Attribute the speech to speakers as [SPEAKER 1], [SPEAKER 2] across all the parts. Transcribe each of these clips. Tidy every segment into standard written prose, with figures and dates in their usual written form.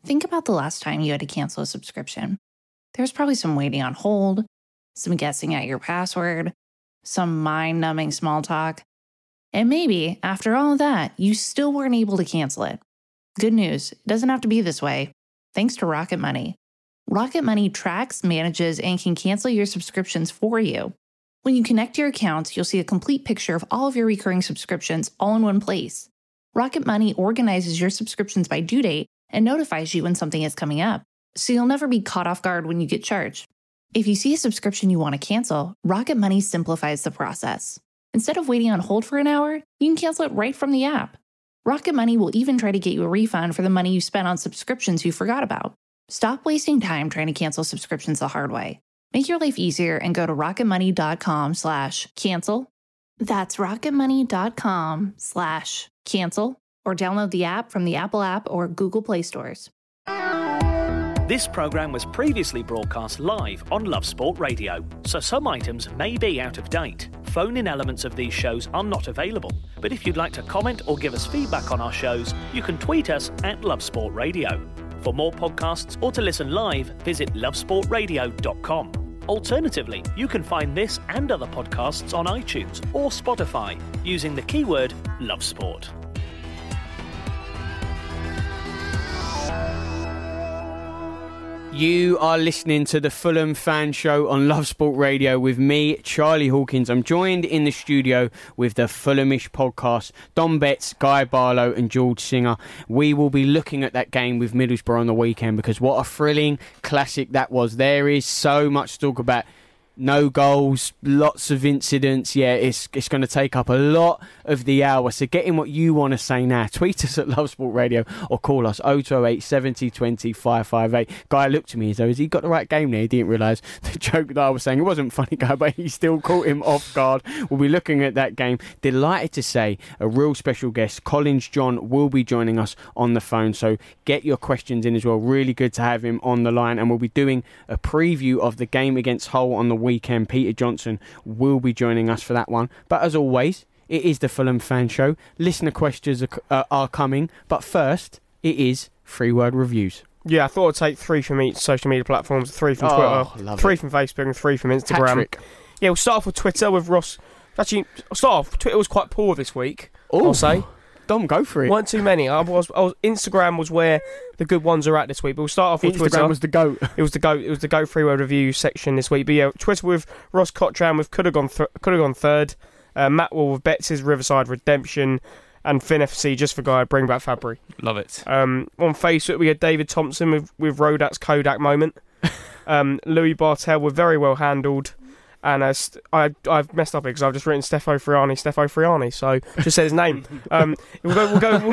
[SPEAKER 1] Think about the last time you had to cancel a subscription. There was probably some waiting on hold, some guessing at your password, some mind-numbing small talk. And maybe, after all of that, you still weren't able to cancel it. Good news, it doesn't have to be this way. Thanks to Rocket Money. Rocket Money tracks, manages, and can cancel your subscriptions for you. When you connect your accounts, you'll see a complete picture of all of your recurring subscriptions all in one place. Rocket Money organizes your subscriptions by due date and notifies you when something is coming up, so you'll never be caught off guard when you get charged. If you see a subscription you want to cancel, Rocket Money simplifies the process. Instead of waiting on hold for an hour, you can cancel it right from the app. Rocket Money will even try to get you a refund for the money you spent on subscriptions you forgot about. Stop wasting time trying to cancel subscriptions the hard way. Make your life easier and go to rocketmoney.com/cancel. That's rocketmoney.com/cancel, or download the app from the Apple App or Google Play stores.
[SPEAKER 2] This programme was previously broadcast live on Love Sport Radio, so some items may be out of date. Phone-in elements of these shows are not available, but if you'd like to comment or give us feedback on our shows, you can tweet us at Love Sport Radio. For more podcasts or to listen live, visit lovesportradio.com. Alternatively, you can find this and other podcasts on iTunes or Spotify using the keyword Love Sport.
[SPEAKER 3] You are listening to the Fulham Fan Show on Love Sport Radio with me, Charlie Hawkins. I'm joined in the studio with the Fulhamish podcast, Dom Betts, Guy Barlow and George Singer. We will be looking at that game with Middlesbrough on the weekend because what a thrilling classic that was. There is so much to talk about. No goals, lots of incidents. Yeah, it's going to take up a lot of the hour. So get in what you want to say now. Tweet us at Love Sport Radio or call us 0208 70 20 558. Guy looked at me as though, has he got the right game there? He didn't realise the joke that I was saying. It wasn't funny, Guy, but he still caught him off guard. We'll be looking at that game. Delighted to say a real special guest, Collins John, will be joining us on the phone. So get your questions in as well. Really good to have him on the line. And we'll be doing a preview of the game against Hull on the weekend. Peter Johnson will be joining us for that one. But as always, it is the Fulham Fan Show. Listener questions are coming. But first, it is 3-word reviews.
[SPEAKER 4] Yeah, I thought I'd take 3 from each social media platforms, 3 from Twitter, 3 from Facebook and 3 from Instagram.
[SPEAKER 3] Hat-trick.
[SPEAKER 4] Yeah, we'll start off with Twitter with Ross. Actually, I'll start off. Twitter was quite poor this week, I'll say.
[SPEAKER 3] Dom, go for it.
[SPEAKER 4] Weren't too many. Instagram was where the good ones are at this week. But we'll start off with Twitter.
[SPEAKER 3] Instagram was the GOAT.
[SPEAKER 4] It was the GOAT. It was the GOAT 3-word review section this week. But yeah, Twitter with Ross Cotran with could have gone third. Matt Wall with Betts' Riverside Redemption. And Finn FC just for Guy, bring back Fabry.
[SPEAKER 5] Love it.
[SPEAKER 4] On Facebook we had David Thompson with Rodak's Kodak moment. Louis Bartel were very well handled. And I've messed up it because I've just written Steffo Friani, so just said his name. We'll go.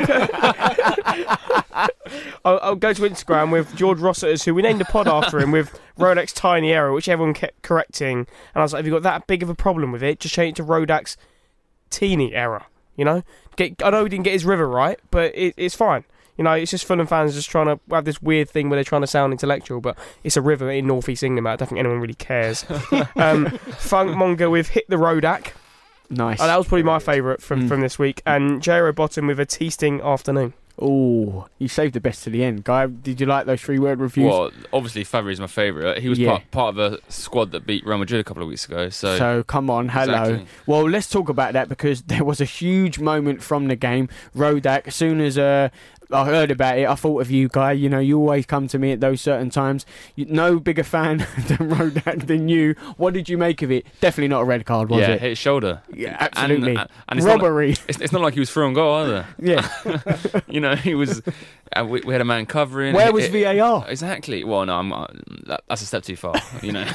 [SPEAKER 4] I'll go to Instagram with George Rossiters, who we named a pod after him, with Rodak's tiny error, which everyone kept correcting. And I was like, have you got that big of a problem with it? Just change it to Rodak's teeny error, you know? I know he didn't get his river right, but it's fine. You know, it's just Fulham fans just trying to have this weird thing where they're trying to sound intellectual, but it's a river in North East England, mate. I don't think anyone really cares. Funk Monger with Hit the Rodak.
[SPEAKER 3] Nice.
[SPEAKER 4] That was probably my favourite from this week. And J.O. Bottom with A Teasting Afternoon.
[SPEAKER 3] Oh, you saved the best to the end. Guy, did you like those 3-word reviews?
[SPEAKER 5] Well, obviously Fabry is my favourite. He was part of a squad that beat Real Madrid a couple of weeks ago. So
[SPEAKER 3] come on, hello.
[SPEAKER 5] Exactly.
[SPEAKER 3] Well, let's talk about that because there was a huge moment from the game. Rodak, as soon as I heard about it, I thought of you, Guy. You know, you always come to me at those certain times. No bigger fan than Rodak than you. What did you make of it? Definitely not a red card, was it?
[SPEAKER 5] Yeah, hit his shoulder.
[SPEAKER 3] Yeah, absolutely.
[SPEAKER 5] And it's
[SPEAKER 3] robbery.
[SPEAKER 5] It's not like he was through on goal either.
[SPEAKER 3] Yeah.
[SPEAKER 5] You know, he was... we had a man covering.
[SPEAKER 3] Where was VAR?
[SPEAKER 5] Exactly. Well, no, that's a step too far, you know.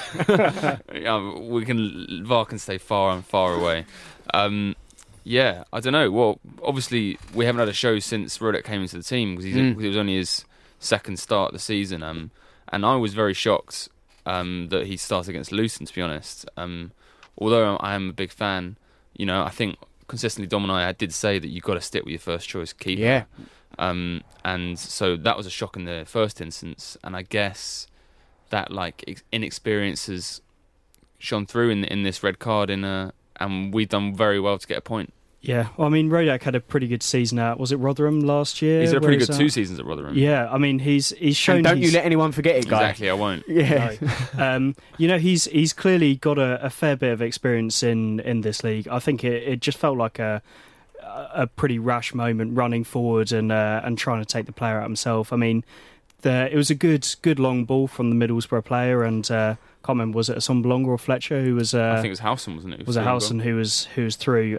[SPEAKER 5] VAR can stay far and far away. Yeah, I don't know. Well, obviously, we haven't had a show since Rodak came into the team because it was only his second start of the season. And I was very shocked that he started against Luton, to be honest. Although I am a big fan, you know, I think consistently Dom and I did say that you've got to stick with your first choice keeper.
[SPEAKER 3] Yeah.
[SPEAKER 5] And so that was a shock in the first instance. And I guess that inexperience has shone through in this red card and we've done very well to get a point.
[SPEAKER 6] Yeah, well, I mean, Rodak had a pretty good season at, was it Rotherham last year?
[SPEAKER 5] He's had a pretty good 2 seasons at Rotherham.
[SPEAKER 6] Yeah, I mean, he's shown...
[SPEAKER 3] And don't you let anyone forget it, guy.
[SPEAKER 5] Exactly, I won't.
[SPEAKER 3] Yeah.
[SPEAKER 6] No. He's clearly got a fair bit of experience in this league. I think it just felt like a pretty rash moment running forward and trying to take the player out himself. I mean, it was a good long ball from the Middlesbrough player, and can't remember, was it Assombalonga or Fletcher who was?
[SPEAKER 5] I think it was Howson, wasn't it?
[SPEAKER 6] Was it Howson who was through?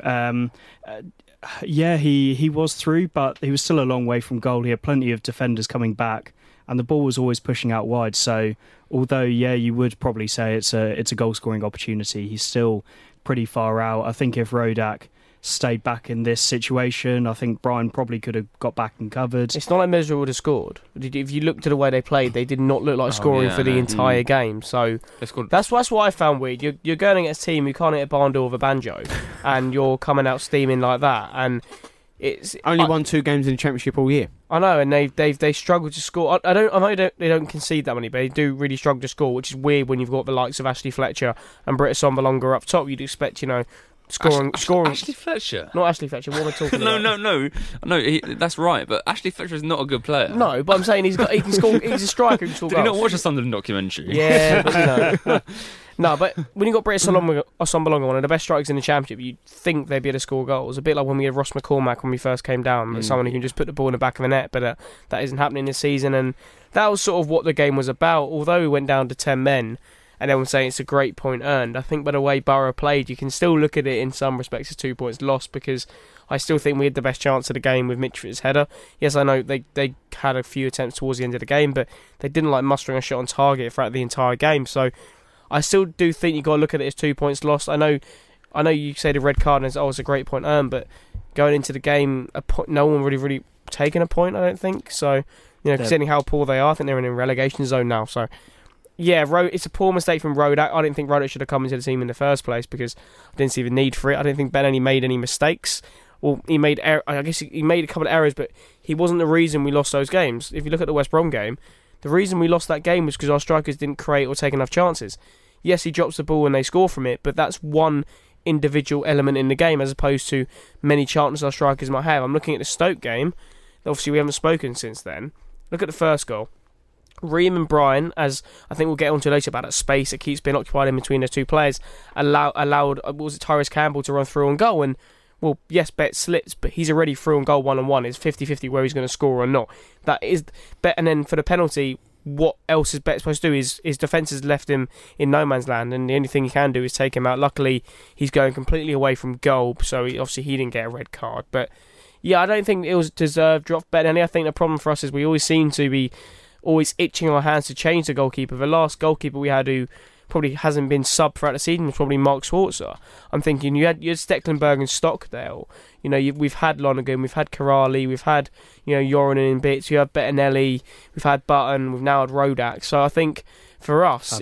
[SPEAKER 6] Yeah, he was through, but he was still a long way from goal. He had plenty of defenders coming back, and the ball was always pushing out wide. So, although you would probably say it's a goal scoring opportunity, he's still pretty far out. I think if Rodak stayed back in this situation, I think Brian probably could have got back and covered.
[SPEAKER 4] It's not like Middlesbrough would have scored. If you looked at the way they played, they did not look like scoring for the entire game. So that's what I found weird. You're going against a team who can't hit a barn door with a banjo, and you're coming out steaming like that. And it's
[SPEAKER 3] only won 2 games in the Championship all year.
[SPEAKER 4] I know, and they struggle to score. I know they don't concede that many, but they do really struggle to score, which is weird when you've got the likes of Ashley Fletcher and Britt Assombalonga up top. You'd expect, scoring.
[SPEAKER 5] Ashley Fletcher,
[SPEAKER 4] not Ashley Fletcher. What am I talking about?
[SPEAKER 5] No. That's right. But Ashley Fletcher is not a good player.
[SPEAKER 4] No, but I'm saying he can score. He's a striker who can score
[SPEAKER 5] Did
[SPEAKER 4] goals.
[SPEAKER 5] you not watch a Sunderland documentary?
[SPEAKER 4] Yeah, but no. But when you got Britt Assombalonga, one of the best strikers in the Championship, you'd think they'd be able to score goals. A bit like when we had Ross McCormack when we first came down, someone who can just put the ball in the back of the net. But that isn't happening this season, and that was sort of what the game was about. Although we went down to 10 men. And everyone's saying it's a great point earned. I think by the way Borough played, you can still look at it in some respects as 2 points lost, because I still think we had the best chance of the game with Mitchell's header. Yes, I know they had a few attempts towards the end of the game, but they didn't like mustering a shot on target throughout the entire game. So I still do think you've got to look at it as 2 points lost. I know you say the red card and it's a great point earned, but going into the game, no one really taken a point, I don't think. So, considering how poor they are, I think they're in a relegation zone now. So, yeah, it's a poor mistake from Rodak. I didn't think Rodak should have come into the team in the first place because I didn't see the need for it. I didn't think Ben made any mistakes. Well, he made he made a couple of errors, but he wasn't the reason we lost those games. If you look at the West Brom game, the reason we lost that game was because our strikers didn't create or take enough chances. Yes, he drops the ball and they score from it, but that's one individual element in the game as opposed to many chances our strikers might have. I'm looking at the Stoke game. Obviously, we haven't spoken since then. Look at the first goal. Ream and Brian, as I think we'll get onto later about that space that keeps being occupied in between those two players, allowed Tyrese Campbell to run through on goal. And, well, yes, Bet slips, but he's already through on goal 1-on-1. It's 50-50 where he's going to score or not. That is Bet. And then for the penalty, what else is Bet supposed to do? His defence has left him in no man's land, and the only thing he can do is take him out. Luckily, he's going completely away from goal, so he didn't get a red card. But, yeah, I don't think it was deserved drop Bet. And I think the problem for us is we always seem to be always itching our hands to change the goalkeeper. The last goalkeeper we had who probably hasn't been sub throughout the season was probably Mark Schwarzer. I'm thinking you had Stecklenburg and Stockdale. We've had Lonergan, we've had Karali, we've had Yorinen in bits. You have Bettinelli, we've had Button, we've now had Rodak. So I think for us,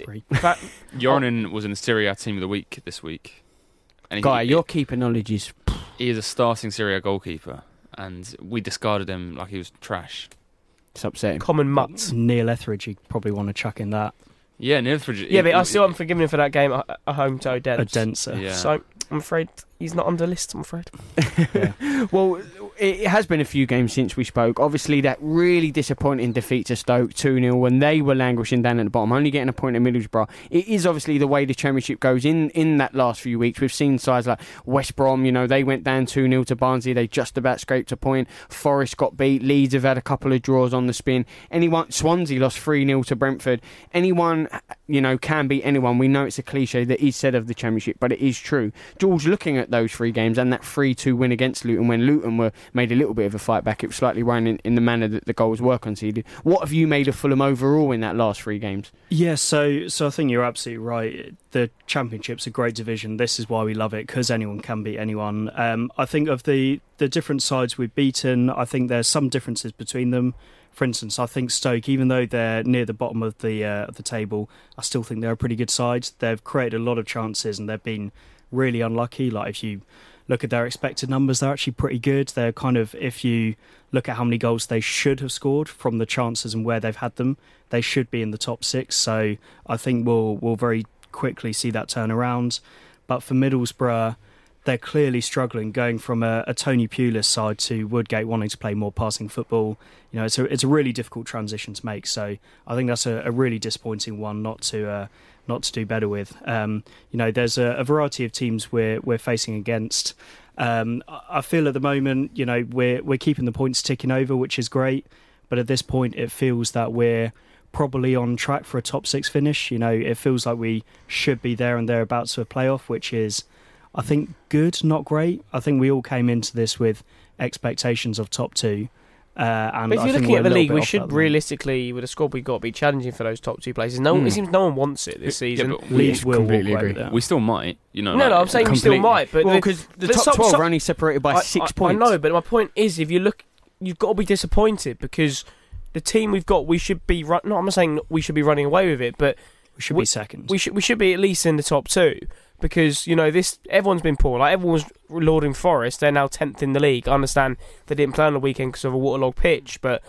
[SPEAKER 5] Yorinen was in the Serie A team of the week this week. And
[SPEAKER 3] your keeper knowledge is.
[SPEAKER 5] He is a starting Serie A goalkeeper, and we discarded him like he was trash.
[SPEAKER 3] It's upsetting.
[SPEAKER 4] Common mutts.
[SPEAKER 6] Neil Etheridge, you probably want to chuck in that.
[SPEAKER 5] Yeah, Neil Etheridge.
[SPEAKER 4] Yeah, but I still haven't forgiven him for that game at home to Odense.
[SPEAKER 5] Yeah.
[SPEAKER 4] So I'm afraid he's not on the list, I'm afraid.
[SPEAKER 3] Yeah. Well, it has been a few games since we spoke. Obviously, that really disappointing defeat to Stoke 2-0 when they were languishing down at the bottom, only getting a point at Middlesbrough. It is obviously the way the Championship goes in that last few weeks. We've seen sides like West Brom, they went down 2-0 to Barnsley. They just about scraped a point. Forest got beat. Leeds have had a couple of draws on the spin. Swansea lost 3-0 to Brentford. Anyone, can beat anyone. We know it's a cliche that is said of the Championship, but it is true. George, looking at those 3 games and that 3-2 win against Luton when Luton made a little bit of a fight back, it was slightly running in the manner that the goals were conceded. What have you made of Fulham overall in that last 3 games?
[SPEAKER 6] Yeah, so I think you're absolutely right. The Championship's a great division. This is why we love it, because anyone can beat anyone. I think of the different sides we've beaten, I think there's some differences between them. For instance, I think Stoke, even though they're near the bottom of the table, I still think they're a pretty good side. They've created a lot of chances and they've been really unlucky. Like if you look at their expected numbers, they're actually pretty good. They're if you look at how many goals they should have scored from the chances and where they've had them, they should be in the top 6. So I think we'll very quickly see that turn around. But for Middlesbrough, they're clearly struggling, going from a Tony Pulis side to Woodgate wanting to play more passing football. It's a really difficult transition to make. So I think that's a really disappointing one not to do better with. There's a variety of teams we're facing against. I feel at the moment, we're keeping the points ticking over, which is great. But at this point, it feels that we're probably on track for a top 6 finish. It feels like we should be there and thereabouts for a playoff, which is, I think, good, not great. I think we all came into this with expectations of top 2.
[SPEAKER 4] But if you're looking at the league, we should realistically, with the squad we've got, be challenging for those top 2 places. It seems no one wants it this season.
[SPEAKER 5] But
[SPEAKER 6] Leeds will
[SPEAKER 3] completely
[SPEAKER 6] walk
[SPEAKER 3] agree.
[SPEAKER 6] away with that.
[SPEAKER 5] We still might,
[SPEAKER 4] No, I'm saying we still might. But
[SPEAKER 3] because the top 12 are only separated by 6 points.
[SPEAKER 4] I know, but my point is, if you look, you've got to be disappointed because the team we've got, we should be. I'm not saying we should be running away with it, but
[SPEAKER 6] we should be second.
[SPEAKER 4] We should be at least in the top 2 because everyone's been poor. Like everyone's lauding Forest, they're now 10th in the league. I understand they didn't play on the weekend because of a waterlogged pitch, but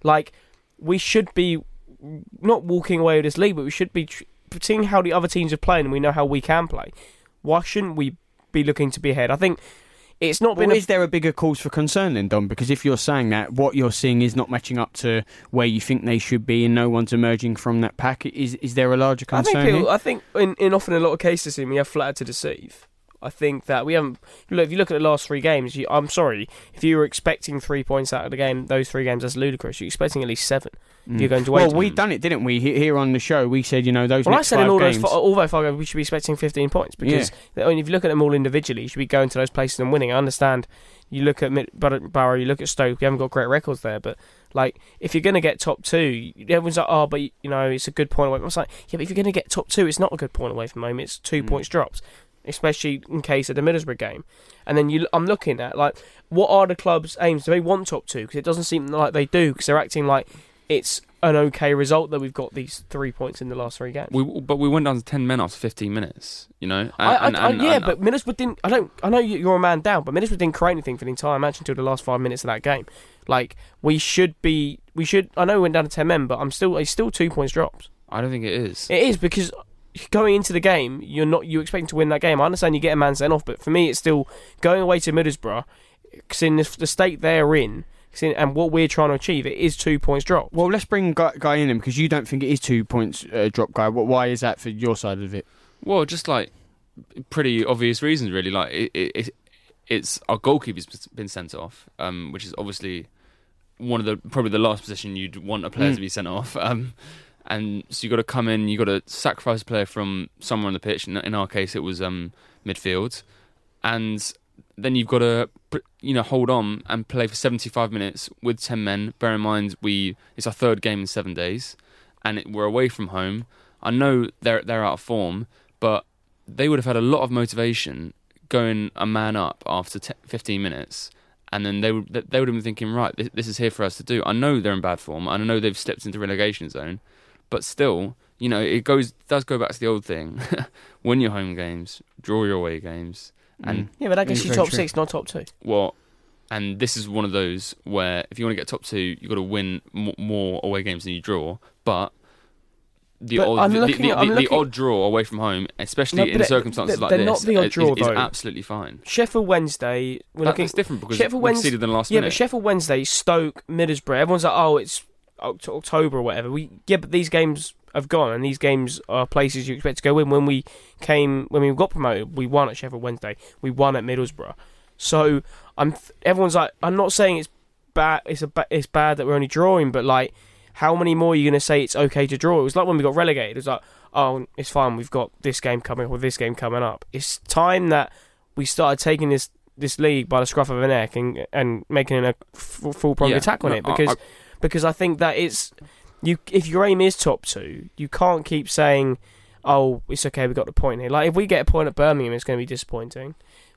[SPEAKER 4] we should be not walking away with this league, but we should be seeing how the other teams are playing, and we know how we can play. Why shouldn't we be looking to be ahead? I think. It's not been.
[SPEAKER 3] Is there a bigger cause for concern then, Dom? Because if you're saying that, what you're seeing is not matching up to where you think they should be, and no one's emerging from that pack. Is there a larger concern?
[SPEAKER 4] I think in often a lot of cases, we have flattered to deceive. I think that we haven't. Look, if you look at the last 3 games, I'm sorry if you were expecting 3 points out of the game. Those 3 games, that's ludicrous. You're expecting at least 7. You're going to wait.
[SPEAKER 3] Well, we've done it, didn't we? Here on the show, we said those.
[SPEAKER 4] Well,
[SPEAKER 3] next
[SPEAKER 4] I said
[SPEAKER 3] 5
[SPEAKER 4] in all
[SPEAKER 3] games,
[SPEAKER 4] all those 5 games, we should be expecting 15 points because if you look at them all individually, you should be going to those places and winning. I understand. You look at Borough, you look at Stoke. We haven't got great records there, but if you're going to get top 2, everyone's like, oh, but it's a good point away. I was like, yeah, but if you're going to get top 2, it's not a good point away from home. It's 2 points dropped, especially in case of the Middlesbrough game. And then I'm looking at what are the club's aims? Do they want top 2? Because it doesn't seem like they do. Because they're acting like it's an okay result that we've got these 3 points in the last 3 games.
[SPEAKER 5] But we went down to 10 men after 15 minutes, but
[SPEAKER 4] Middlesbrough didn't. I know you're a man down, but Middlesbrough didn't create anything for the entire match until the last 5 minutes of that game. We should. I know we went down to 10 men, but it's still 2 points dropped.
[SPEAKER 5] I don't think it is.
[SPEAKER 4] It is because going into the game, you're expecting to win that game. I understand you get a man sent off, but for me, it's still going away to Middlesbrough, because in the state they're in. And what we're trying to achieve, it is 2 points drop.
[SPEAKER 3] Well, let's bring Guy in because you don't think it is 2 points drop, Guy. Why is that for your side of it?
[SPEAKER 5] Well, just pretty obvious reasons, really. It's our goalkeeper's been sent off, which is obviously probably the last position you'd want a player to be sent off. And so you got to come in, you got to sacrifice a player from somewhere on the pitch. In our case, it was midfield, and then you've got to hold on and play for 75 minutes with 10 men. Bear in mind, it's our 3rd game in 7 days, and we're away from home. I know they're out of form, but they would have had a lot of motivation going a man up after 15 minutes, and then they would have been thinking, right, this is here for us to do. I know they're in bad form, and I know they've slipped into relegation zone, but still, it does go back to the old thing: win your home games, draw your away games. And
[SPEAKER 4] but that gets you top 6, not top 2.
[SPEAKER 5] Well, and this is one of those where if you want to get top 2, you've got to win more away games than you draw. But the odd draw away from home, especially in circumstances like this, is absolutely fine.
[SPEAKER 4] Sheffield Wednesday,
[SPEAKER 5] that's different because Sheffield Wednesday conceded in the last minute.
[SPEAKER 4] Yeah, but Sheffield Wednesday, Stoke, Middlesbrough, everyone's like, oh, it's October or whatever. But these games have gone, and these games are places you expect to go in. When we got promoted, we won at Sheffield Wednesday, we won at Middlesbrough. So everyone's like, I'm not saying it's bad. It's bad that we're only drawing, but how many more are you going to say it's okay to draw? It was like when we got relegated. It was like, oh, it's fine. We've got this game coming up or this game coming up. It's time that we started taking this league by the scruff of a neck and making a full-pronged attack on it because I think that it's. If your aim is top 2, you can't keep saying, "Oh, it's okay, we got the point here." If we get a point at Birmingham, it's going to be disappointing.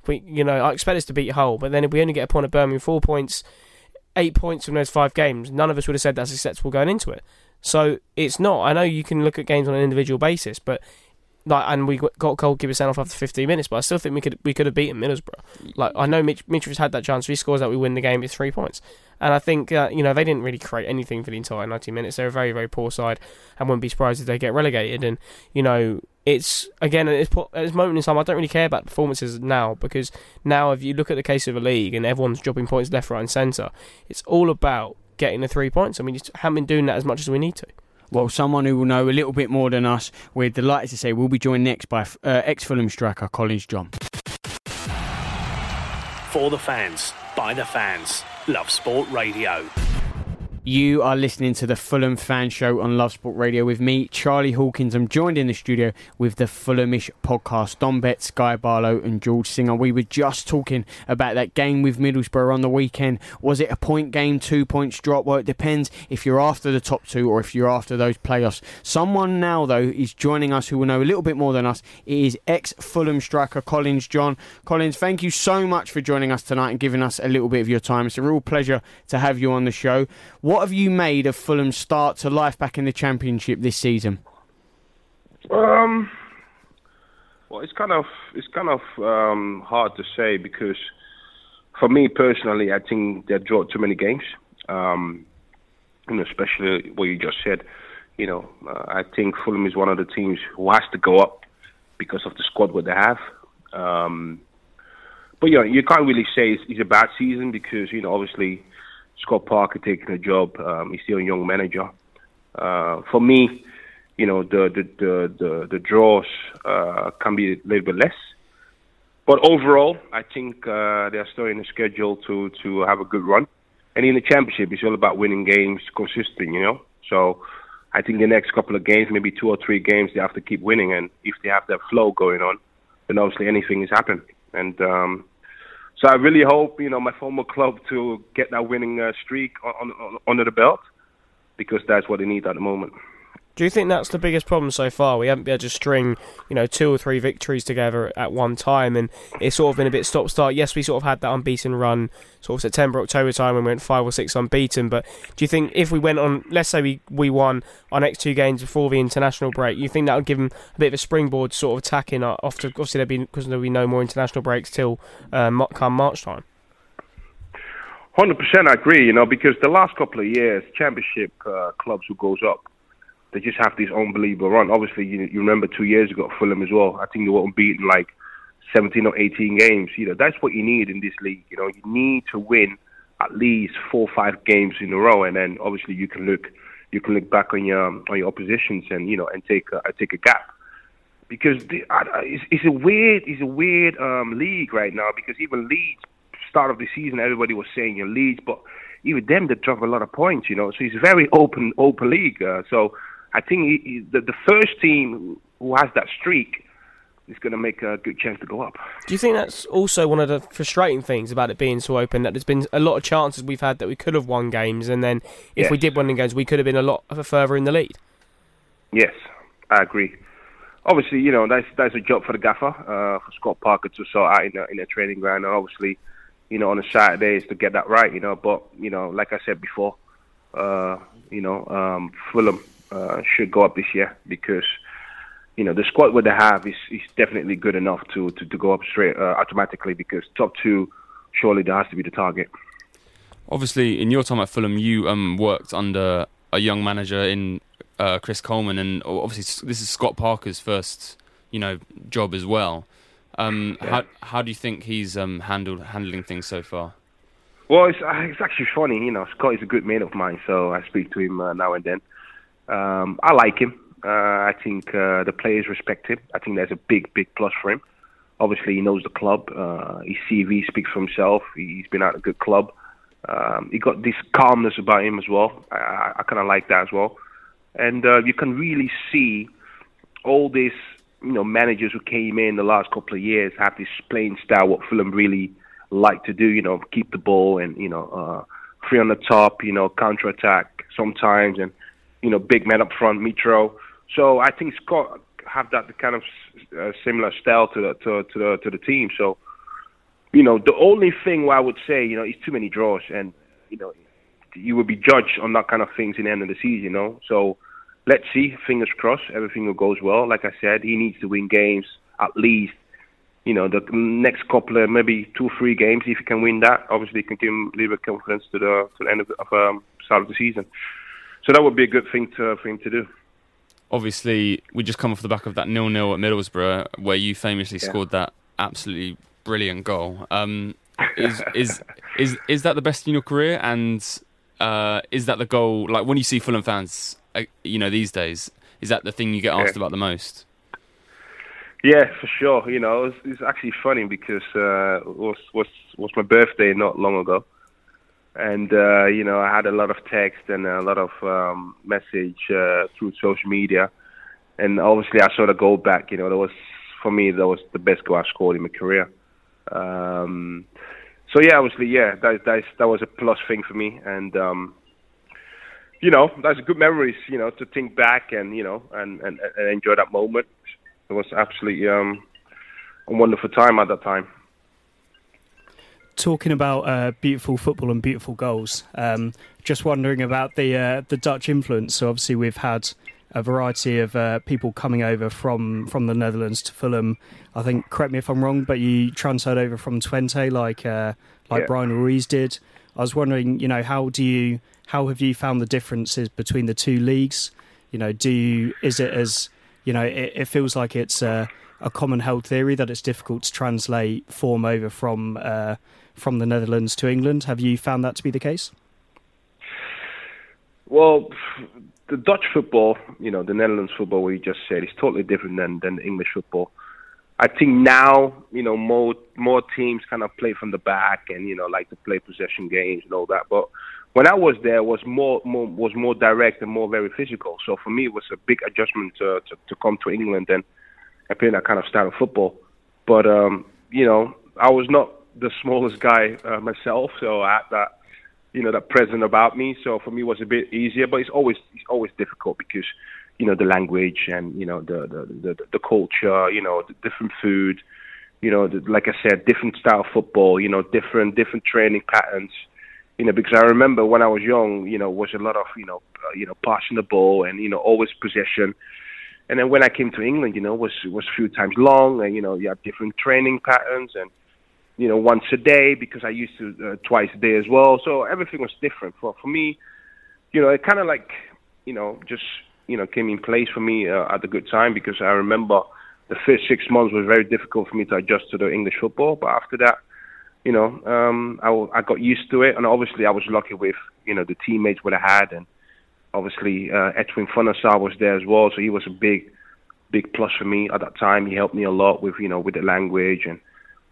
[SPEAKER 4] I expect us to beat Hull, but then if we only get a point at Birmingham, 4 points, 8 points from those 5 games, none of us would have said that's acceptable going into it. So it's not. I know you can look at games on an individual basis, but and we got goalkeeper sent off after 15 minutes, but I still think we could have beaten Middlesbrough. I know Mitrovic's had that chance. If he scores that, we win the game. It's 3 points. And I think, they didn't really create anything for the entire 90 minutes. They're a very, very poor side and wouldn't be surprised if they get relegated. And, it's again at this moment in time, I don't really care about performances now, because now if you look at the case of a league and everyone's dropping points left, right, and centre, it's all about getting the 3 points. I mean, you haven't been doing that as much as we need to.
[SPEAKER 3] Well, someone who will know a little bit more than us, we're delighted to say we'll be joined next by ex-Fulham striker Collins John.
[SPEAKER 2] For the fans, by the fans, Love Sport Radio.
[SPEAKER 3] You are listening to the Fulham Fan Show on Love Sport Radio with me, Charlie Hawkins. I'm joined in the studio with the Fulhamish podcast, Dom Betts, Guy Barlow and George Singer. We were just talking about that game with Middlesbrough on the weekend. Was it a point game, 2 points drop? Well, it depends if you're after the top two or if you're after those playoffs. Someone now, though, is joining us who will know a little bit more than us. It is ex-Fulham striker Collins John. Collins, thank you so much for joining us tonight and giving us a little bit of your time. It's a real pleasure to have you on the show. What have you made of Fulham's start to life back in the Championship this season?
[SPEAKER 7] Well, it's kind of hard to say, because for me personally, I think they draw too many games. Especially what you just said. I think Fulham is one of the teams who has to go up because of the squad what they have. But you can't really say it's a bad season, because obviously Scott Parker taking a job. He's still a young manager. For me, the draws can be a little bit less. But overall, I think they're still in the schedule to have a good run. And in the Championship, it's all about winning games consistently, So I think the next couple of games, maybe 2 or 3 games, they have to keep winning. And if they have that flow going on, then obviously anything is happening. And so I really hope, my former club to get that winning streak under the belt, because that's what they need at the moment.
[SPEAKER 4] Do you think that's the biggest problem so far? We haven't been able to string, 2 or 3 victories together at one time, and it's sort of been a bit stop-start. Yes, we sort of had that unbeaten run, sort of September, October time, when we went 5 or 6 unbeaten. But do you think if we went on, let's say we won our next 2 games before the international break, you think that would give them a bit of a springboard sort of attacking? Obviously, because there'll be no more international breaks till come March time.
[SPEAKER 7] 100% I agree, because the last couple of years, Championship clubs who goes up, they just have this unbelievable run. Obviously, you remember 2 years ago, Fulham as well. I think they were unbeaten like 17 or 18 games. That's what you need in this league. You need to win at least 4 or 5 games in a row, and then obviously you can look back on your oppositions and and take a gap. Because it's a weird league right now. Because even Leeds, start of the season, everybody was saying Leeds, but even them, they drop a lot of points. So it's a very open league. So I think the first team who has that streak is going to make a good chance to go up. Do
[SPEAKER 4] you think that's also one of the frustrating things about it being so open, that there's been a lot of chances we've had that we could have won games, and then if we did win the games, we could have been a lot further in the lead? Yes,
[SPEAKER 7] I agree. Obviously, that's a job for the gaffer, for Scott Parker to sort out in a training ground, and obviously, on a Saturdays to get that right, But, like I said before, Fulham should go up this year, because the squad what they have is definitely good enough to go up straight automatically, because top 2 surely that has to be the target.
[SPEAKER 5] Obviously, in your time at Fulham, you worked under a young manager in Chris Coleman, and obviously this is Scott Parker's first job as well. How do you think he's handling things so far?
[SPEAKER 7] Well, it's actually funny. Scott is a good mate of mine, so I speak to him now and then. I like him. I think the players respect him. I think that's a big plus for him. Obviously, he knows the club. His CV speaks for himself. He's been at a good club. He got this calmness about him as well. I kind of like that as well. And you can really see all these managers who came in the last couple of years have this playing style what Fulham really like to do. Keep the ball and free on the top. Counter attack sometimes, and big man up front, Mitro. So I think Scott have that kind of similar style to the team. So the only thing I would say is too many draws, and you will be judged on that kind of things in the end of the season. So let's see, fingers crossed, everything goes well. Like I said, he needs to win games at least. The next couple of maybe 2 or 3 games. If he can win that, obviously, he can give him a little bit of confidence to the end of start of the season. So that would be a good thing for him to do.
[SPEAKER 5] obviously we just come off the back of that 0-0 at Middlesbrough, where you famously scored that absolutely brilliant goal. Is that the best in your career? And is that the goal? Like, when you see Fulham fans, these days, is that the thing you get asked about the most?
[SPEAKER 7] Yeah, for sure. It's actually funny because it was my birthday not long ago, and I had a lot of text and a lot of message through social media, and obviously I saw the goal back. That was the best goal I scored in my career. So yeah, obviously, that was a plus thing for me, and that's good memories. To think back and and enjoy that moment. It was absolutely a wonderful time at that time.
[SPEAKER 6] Talking about beautiful football and beautiful goals, just wondering about the Dutch influence. So obviously we've had a variety of people coming over from the Netherlands to Fulham. I think, correct me if I'm wrong, but you transferred over from Twente like Brian Ruiz did. I was wondering, how have you found the differences between the two leagues? It feels like it's a common held theory that it's difficult to translate form over from the Netherlands to England. Have you found that to be the case?
[SPEAKER 7] Well, the Dutch football, the Netherlands football, we just said, is totally different than the English football. I think now, more teams kind of play from the back and like to play possession games and all that. But when I was there, was more direct and more very physical. So for me, it was a big adjustment to come to England and play that kind of style of football. But I was not the smallest guy myself, so I had that that presence about me. So for me, it was a bit easier. But it's always difficult because the language and the culture, the different food, like I said, different style of football, different training patterns. Because I remember when I was young, was a lot of, passing the ball and, always possession. And then when I came to England, was a few times long and, you have different training patterns and, once a day because I used to twice a day as well. So everything was different. For me, it kind of like, just, came in place for me at a good time because I remember the first 6 months was very difficult for me to adjust to the English football. But after that, I got used to it, and obviously I was lucky with the teammates that I had, and obviously Edwin van der Sar was there as well, so he was a big plus for me at that time. He helped me a lot with with the language and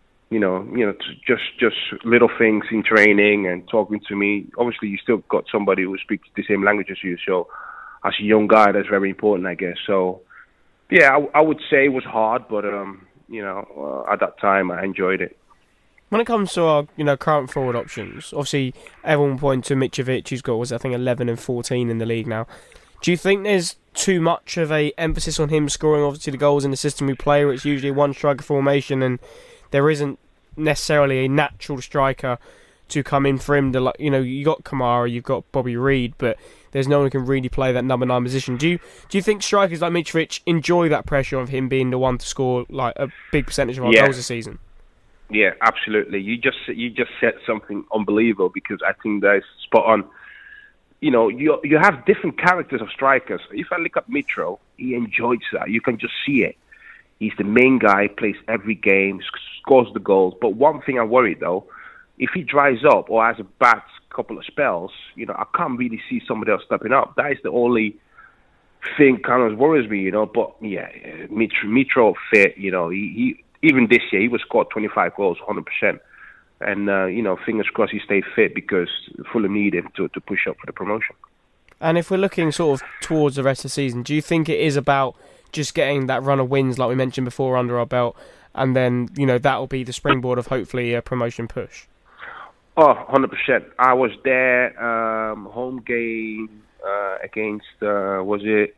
[SPEAKER 7] just little things in training and talking to me. Obviously, you still got somebody who speaks the same language as you, so as a young guy, that's very important, I guess. So yeah, I would say it was hard, but at that time I enjoyed it.
[SPEAKER 4] When it comes to our, current forward options, obviously everyone points to Mitrovic, who's got, 11 and 14 in the league now. Do you think there's too much of a emphasis on him scoring, obviously, the goals in the system we play, where it's usually one striker formation, and there isn't necessarily a natural striker to come in for him? You got Kamara, you've got Bobby Reid, but there's no one who can really play that number 9 position. Do you think strikers like Mitrovic enjoy that pressure of him being the one to score like a big percentage of our goals this season?
[SPEAKER 7] Yeah, absolutely. You just said something unbelievable because I think that's spot on. You have different characters of strikers. If I look up Mitro, he enjoys that. You can just see it. He's the main guy, plays every game, scores the goals. But one thing I worry though, if he dries up or has a bad couple of spells, I can't really see somebody else stepping up. That is the only thing kind of worries me, But yeah, Mitro fit. He even this year, he was scored 25 goals, 100%. And, fingers crossed he stayed fit because Fulham need him to push up for the promotion.
[SPEAKER 4] And if we're looking sort of towards the rest of the season, do you think it is about just getting that run of wins, like we mentioned before, under our belt, and then, that'll be the springboard of hopefully a promotion push?
[SPEAKER 7] Oh, 100%. I was there, home game against, was it...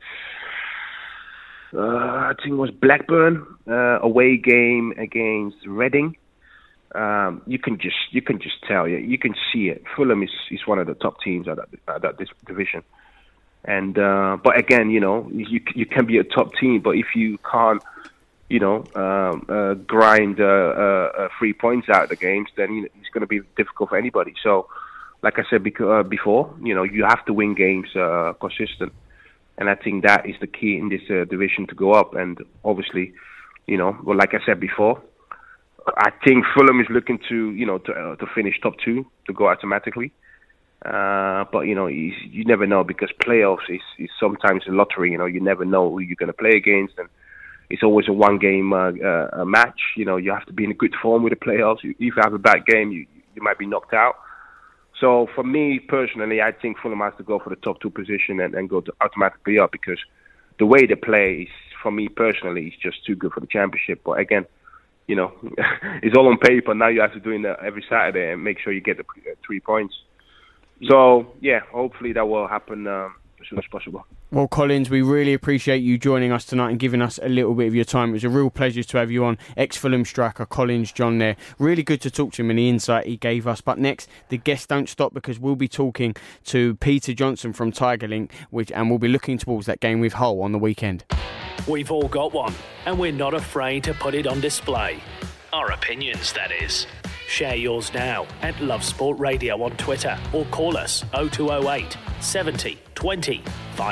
[SPEAKER 7] I think it was Blackburn, away game against Reading. You can just tell, you can see it. Fulham is one of the top teams at that division, and but again, you can be a top team, but if you can't, grind 3 points out of the games, then it's going to be difficult for anybody. So, like I said before, you have to win games consistent. And I think that is the key in this division to go up. And obviously, well, like I said before, I think Fulham is looking to finish top 2 to go automatically. But you never know, because playoffs is sometimes a lottery. You never know who you're going to play against, and it's always a one-game match. You have to be in a good form with the playoffs. If you have a bad game, you might be knocked out. So for me personally, I think Fulham has to go for the top 2 position and go automatically up, because the way they play is, for me personally, is just too good for the Championship. But again, it's all on paper. Now you have to do it every Saturday and make sure you get the 3 points. So yeah, hopefully that will happen as soon as possible.
[SPEAKER 3] Well, Collins, we really appreciate you joining us tonight and giving us a little bit of your time. It was a real pleasure to have you on. Ex-Fulham striker Collins John there. Really good to talk to him and the insight he gave us. But next, the guests don't stop, because we'll be talking to Peter Johnson from Tigerlink, and we'll be looking towards that game with Hull on the weekend.
[SPEAKER 2] We've all got one, and we're not afraid to put it on display. Our opinions, that is. Share yours now at Love Sport Radio on Twitter, or call us 0208 70 20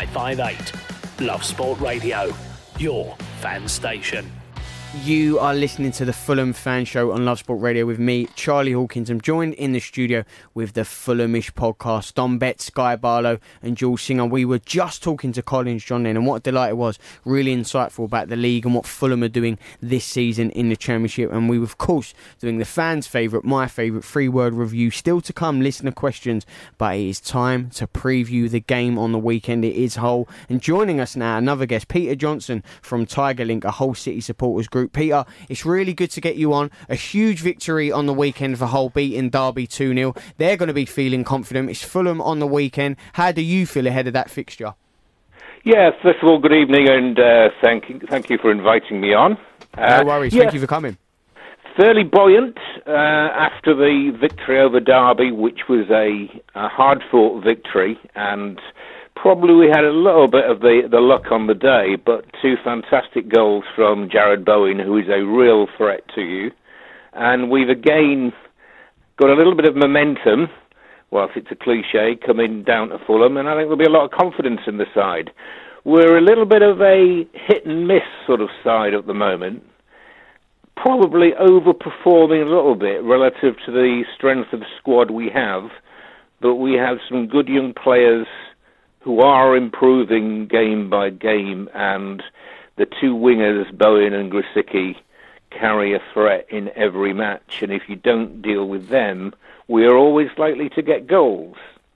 [SPEAKER 2] 558. Love Sport Radio, your fan station.
[SPEAKER 3] You are listening to the Fulham Fan Show on Love Sport Radio with me, Charlie Hawkins. I'm joined in the studio with the Fulhamish podcast, Dom Betts, Guy Barlow and Jules Singer. We were just talking to Collins John then, and what a delight it was. Really insightful about the league and what Fulham are doing this season in the Championship. And we were, of course, doing the fans' favourite, my favourite, 3-word review. Still to come, listener questions. But it is time to preview the game on the weekend. It is Hull. And joining us now, another guest, Peter Johnson from Tigerlink, a Hull City supporters group. Peter, it's really good to get you on. A huge victory on the weekend for Hull, beating Derby 2-0. They're going to be feeling confident. It's Fulham on the weekend. How do you feel ahead of that fixture?
[SPEAKER 8] Yeah, first of all, good evening, and thank you for inviting me on.
[SPEAKER 3] No worries, thank you for coming.
[SPEAKER 8] Fairly buoyant after the victory over Derby, which was a hard-fought victory, and probably we had a little bit of the luck on the day, but 2 fantastic goals from Jared Bowen, who is a real threat to you. And we've again got a little bit of momentum, whilst it's a cliche, coming down to Fulham, and I think there'll be a lot of confidence in the side. We're a little bit of a hit-and-miss sort of side at the moment, probably overperforming a little bit relative to the strength of the squad we have, but we have some good young players who are improving game by game, and the 2 wingers, Bowen and Grosicki, carry a threat in every match, and if you don't deal with them, we are always likely to get goals.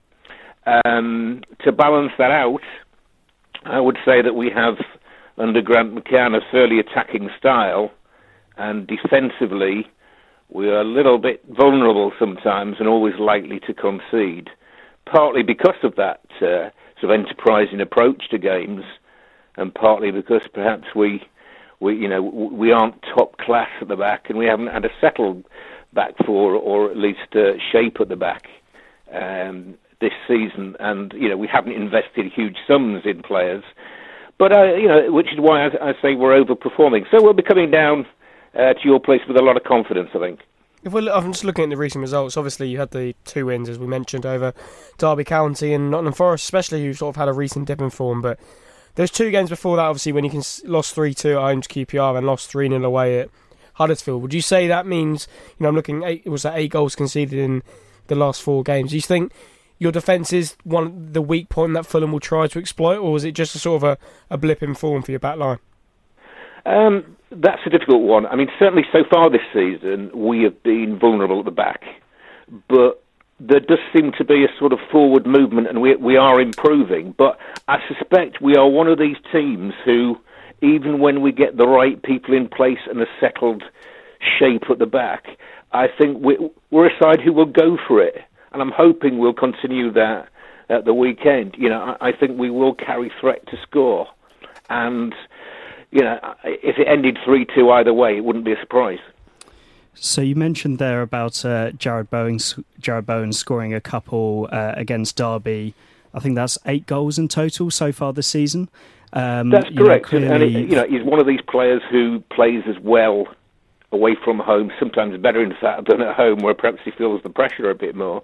[SPEAKER 8] To balance that out, I would say that we have, under Grant McCann, a fairly attacking style, and defensively, we are a little bit vulnerable sometimes and always likely to concede, partly because of that sort of enterprising approach to games, and partly because perhaps we aren't top class at the back, and we haven't had a settled back four, or at least shape at the back this season, and we haven't invested huge sums in players, but which is why I say we're overperforming. So we'll be coming down to your place with a lot of confidence, I think.
[SPEAKER 4] I'm just looking at the recent results. Obviously, you had the 2 wins, as we mentioned, over Derby County and Nottingham Forest, especially, who sort of had a recent dip in form. But there's 2 games before that, obviously, when you lost 3-2 at home to QPR and lost 3-0 away at Huddersfield. Would you say that means, I'm looking, 8 goals conceded in the last 4 games? Do you think your defence is the weak point that Fulham will try to exploit, or is it just a sort of a blip in form for your back line?
[SPEAKER 8] That's a difficult one. I mean, certainly so far this season, we have been vulnerable at the back. But there does seem to be a sort of forward movement, and we are improving. But I suspect we are one of these teams who, even when we get the right people in place and a settled shape at the back, I think we're a side who will go for it. And I'm hoping we'll continue that at the weekend. I think we will carry threat to score. And if it ended 3-2 either way, it wouldn't be a surprise.
[SPEAKER 6] So you mentioned there about Jared Bowen scoring a couple against Derby. I think that's 8 goals in total so far this season.
[SPEAKER 8] That's correct. Clearly... And he's one of these players who plays as well away from home, sometimes better in fact than at home, where perhaps he feels the pressure a bit more.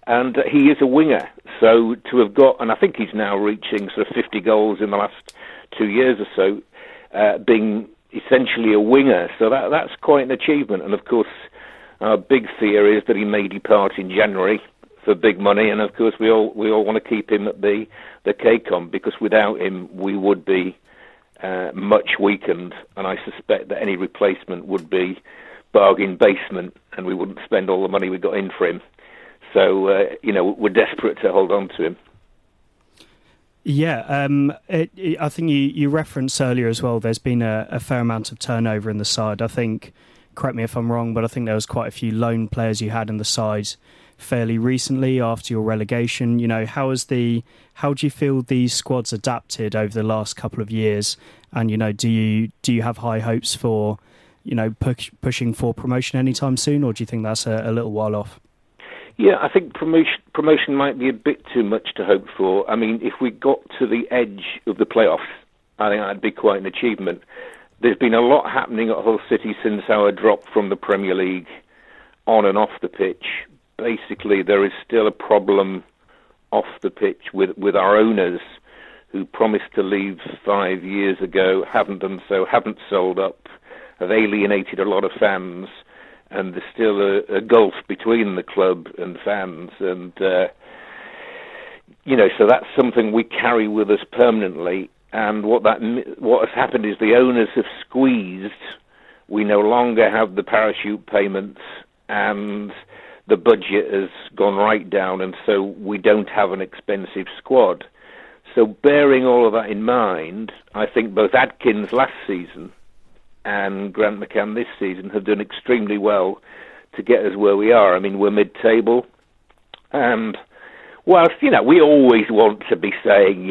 [SPEAKER 8] And he is a winger, so to have got, and I think he's now reaching sort of 50 goals in the last 2 years or so, being essentially a winger, so that's quite an achievement. And of course, our big fear is that he may depart in January for big money, and of course we all want to keep him at the KCOM, because without him we would be much weakened, and I suspect that any replacement would be bargain basement, and we wouldn't spend all the money we got in for him. So, we're desperate to hold on to him.
[SPEAKER 6] Yeah, I think you referenced earlier as well, there's been a fair amount of turnover in the side. I think, correct me if I'm wrong, but I think there was quite a few loan players you had in the side fairly recently after your relegation. How do you feel these squads adapted over the last couple of years? And, do you have high hopes for, pushing for promotion anytime soon, or do you think that's a little while off?
[SPEAKER 8] Yeah, I think promotion might be a bit too much to hope for. I mean, if we got to the edge of the playoffs, I think that'd be quite an achievement. There's been a lot happening at Hull City since our drop from the Premier League on and off the pitch. Basically, there is still a problem off the pitch with our owners, who promised to leave 5 years ago, haven't done so, haven't sold up, have alienated a lot of fans. And there's still a gulf between the club and fans, and so that's something we carry with us permanently. And what has happened is the owners have squeezed. We no longer have the parachute payments, and the budget has gone right down, and so we don't have an expensive squad. So bearing all of that in mind, I think both Adkins last season and Grant McCann this season have done extremely well to get us where we are. I mean, we're mid-table, and whilst, we always want to be saying,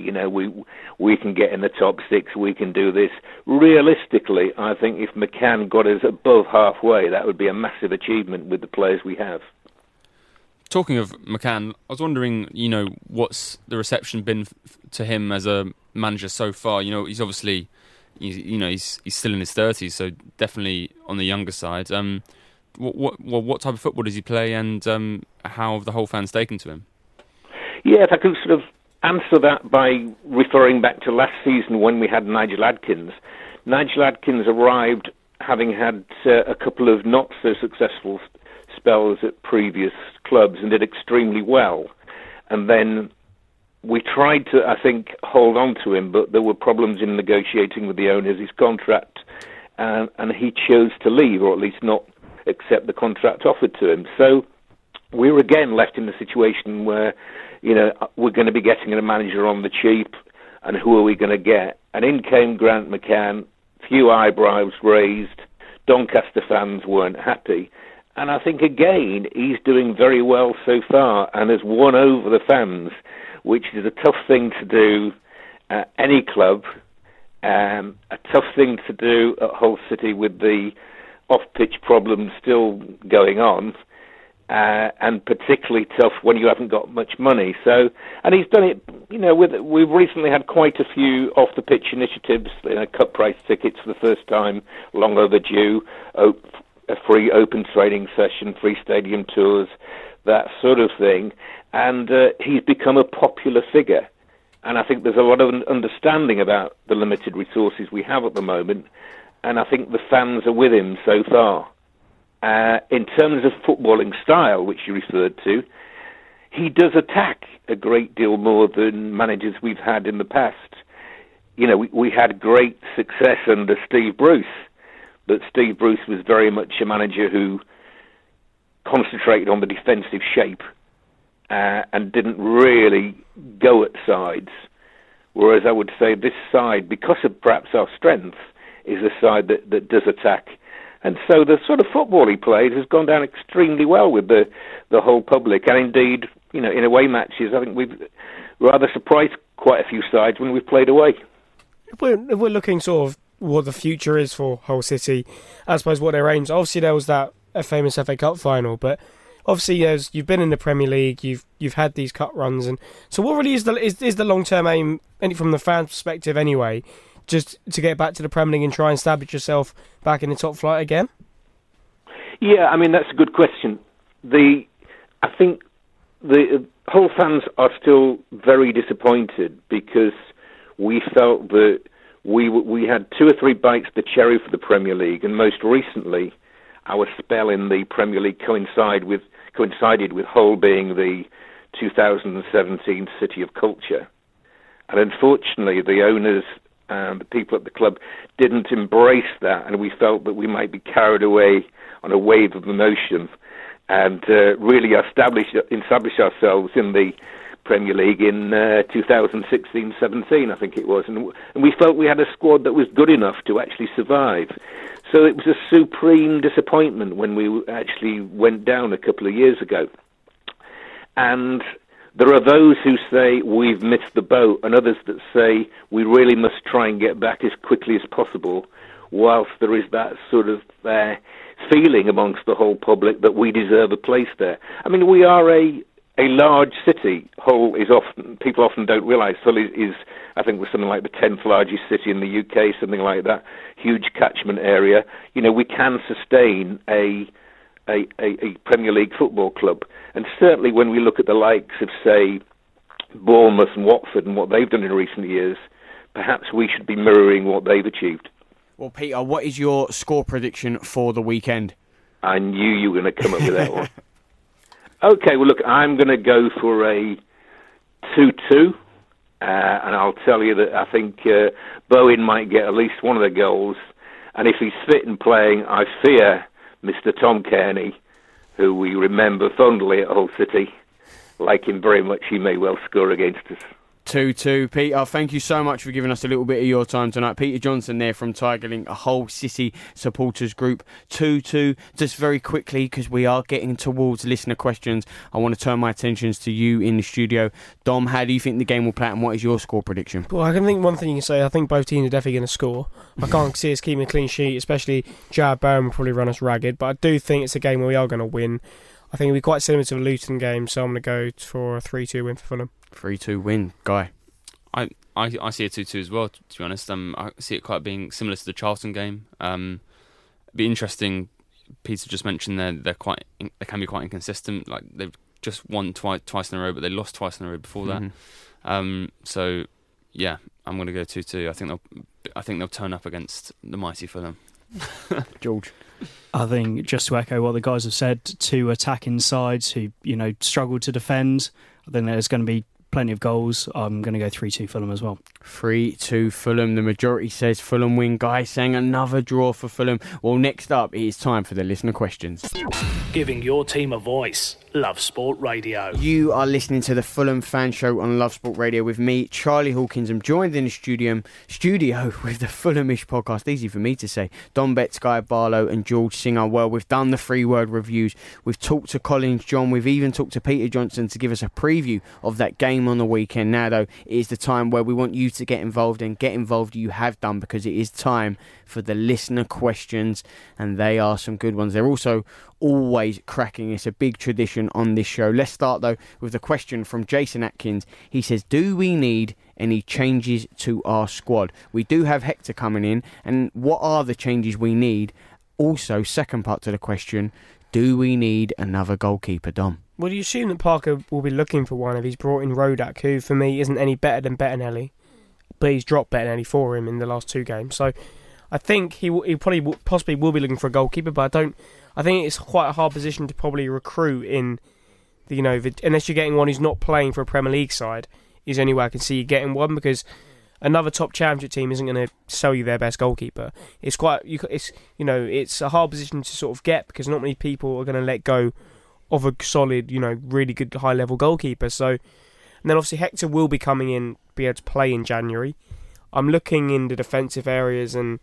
[SPEAKER 8] we can get in the top six, we can do this. Realistically, I think if McCann got us above halfway, that would be a massive achievement with the players we have.
[SPEAKER 5] Talking of McCann, I was wondering, what's the reception been to him as a manager so far? He's obviously... He's still in his 30s, so definitely on the younger side. What type of football does he play, and how have the whole fans taken to him?
[SPEAKER 8] Yeah, if I could sort of answer that by referring back to last season when we had Nigel Adkins. Nigel Adkins arrived having had a couple of not so successful spells at previous clubs and did extremely well, and then we tried to, I think, hold on to him, but there were problems in negotiating with the owners, his contract, and he chose to leave, or at least not accept the contract offered to him. So we were again left in a situation where, we're going to be getting a manager on the cheap, and who are we going to get? And in came Grant McCann, few eyebrows raised, Doncaster fans weren't happy, and I think, again, he's doing very well so far, and has won over the fans, which is a tough thing to do at any club, a tough thing to do at Hull City with the off-pitch problems still going on, and particularly tough when you haven't got much money. So, and he's done it, we've recently had quite a few off-the-pitch initiatives, cut price tickets for the first time, long overdue, a free open training session, free stadium tours, that sort of thing. And he's become a popular figure. And I think there's a lot of understanding about the limited resources we have at the moment. And I think the fans are with him so far. In terms of footballing style, which you referred to, he does attack a great deal more than managers we've had in the past. We had great success under Steve Bruce, but Steve Bruce was very much a manager who concentrated on the defensive shape and didn't really go at sides. Whereas I would say this side, because of perhaps our strength, is a side that does attack. And so the sort of football he played has gone down extremely well with the whole public. And indeed, in away matches, I think we've rather surprised quite a few sides when we've played away.
[SPEAKER 4] If we're looking sort of what the future is for Hull City, I suppose what their aims. Obviously, there was that famous FA Cup final, but obviously, you've been in the Premier League, you've had these cut runs, and so what really is the long term aim, from the fans' perspective anyway, just to get back to the Premier League and try and establish yourself back in the top flight again?
[SPEAKER 8] Yeah, I mean that's a good question. I think the Hull fans are still very disappointed because we felt that we had 2 or 3 bites of the cherry for the Premier League, and most recently our spell in the Premier League coincided with Hull being the 2017 City of Culture. And unfortunately, the owners and the people at the club didn't embrace that, and we felt that we might be carried away on a wave of emotion and really establish ourselves in the Premier League in 2016-17, I think it was. And we felt we had a squad that was good enough to actually survive. So it was a supreme disappointment when we actually went down a couple of years ago. And there are those who say we've missed the boat, and others that say we really must try and get back as quickly as possible, whilst there is that sort of feeling amongst the whole public that we deserve a place there. I mean, we are a large city. Hull is people often don't realise Hull is, I think, was something like the 10th largest city in the UK, something like that. Huge catchment area. You know, we can sustain a Premier League football club. And certainly when we look at the likes of, say, Bournemouth and Watford and what they've done in recent years, perhaps we should be mirroring what they've achieved.
[SPEAKER 3] Well, Peter, what is your score prediction for the weekend?
[SPEAKER 8] I knew you were going to come up with that one. Okay, well, look, I'm going to go for a 2-2. And I'll tell you that I think Bowen might get at least one of the goals. And if he's fit and playing, I fear Mr. Tom Kearney, who we remember fondly at Hull City, like him very much, he may well score against us.
[SPEAKER 3] 2-2. Peter, thank you so much for giving us a little bit of your time tonight. Peter Johnson there from Tigerlink, a Hull City supporters group. 2-2. Just very quickly, because we are getting towards listener questions, I want to turn my attentions to you in the studio. Dom, how do you think the game will play out, and what is your score prediction?
[SPEAKER 4] Well, I can think one thing you can say, I think both teams are definitely going to score. I can't see us keeping a clean sheet, especially Jared Bowen will probably run us ragged, but I do think it's a game where we are going to win. I think it'll be quite similar to the Luton game, so I'm going to go for a 3-2 win for Fulham. 3-2
[SPEAKER 3] win, Guy.
[SPEAKER 5] I see a 2-2 as well, to be honest. I see it quite being similar to the Charlton game. It'd be interesting. Peter just mentioned they can be quite inconsistent. Like they've just won twice in a row, but they lost twice in a row before that. So yeah, I'm going to go 2-2. I think they'll turn up against the mighty Fulham.
[SPEAKER 3] George.
[SPEAKER 6] I think, just to echo what the guys have said, 2 attacking sides who struggle to defend. I think there's going to be plenty of goals. I'm going to go 3-2 Fulham as well.
[SPEAKER 3] 3-2 Fulham. The majority says Fulham win. Guy saying another draw for Fulham. Well, next up, it is time for the listener questions.
[SPEAKER 2] Giving your team a voice. Love Sport Radio.
[SPEAKER 3] You are listening to the Fulham Fan Show on Love Sport Radio with me, Charlie Hawkins. I'm joined in the studio with the Fulhamish podcast. Easy for me to say. Dom Betts, Guy Barlow and George Singer. Well, we've done the 3-word reviews. We've talked to Collins John. We've even talked to Peter Johnson to give us a preview of that game on the weekend. Now, though, it is the time where we want you to get involved, and get involved you have done, because it is time for the listener questions, and they are some good ones. They're also always cracking. It's a big tradition on this show. Let's start, though, with a question from Jason Atkins. He says, do we need any changes to our squad? We do have Hector coming in, and what are the changes we need? Also, second part to the question, do we need another goalkeeper, Dom?
[SPEAKER 4] Well, do you assume that Parker will be looking for one if he's brought in Rodak, who for me isn't any better than Bettinelli, but he's dropped Bettinelli for him in the last 2 games. So I think he possibly will be looking for a goalkeeper, but I think it's quite a hard position to probably recruit in unless you're getting one who's not playing for a Premier League side. Is the only way I can see you getting one, because another top championship team isn't going to sell you their best goalkeeper. It's a hard position to sort of get, because not many people are going to let go of a solid, really good high level goalkeeper. So, and then obviously Hector will be coming in, be able to play in January. I'm looking in the defensive areas, and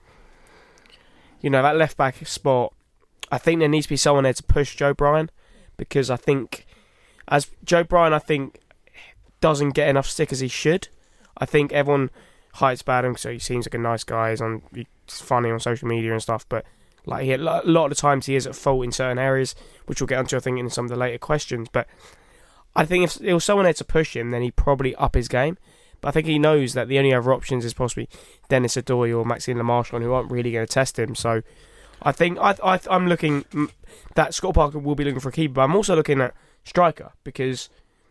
[SPEAKER 4] that left back spot, I think there needs to be someone there to push Joe Bryan, because I think Joe Bryan doesn't get enough stick as he should. I think everyone hypes about him, so he seems like a nice guy. He's funny on social media and stuff, but a lot of the times he is at fault in certain areas, which we'll get onto, I think, in some of the later questions. But I think if there was someone there to push him, then he'd probably up his game. But I think he knows that the only other options is possibly Dennis Adoy or Maxime Lemarchand, who aren't really going to test him. So I think I'm looking that Scott Parker will be looking for a keeper, but I'm also looking at striker, because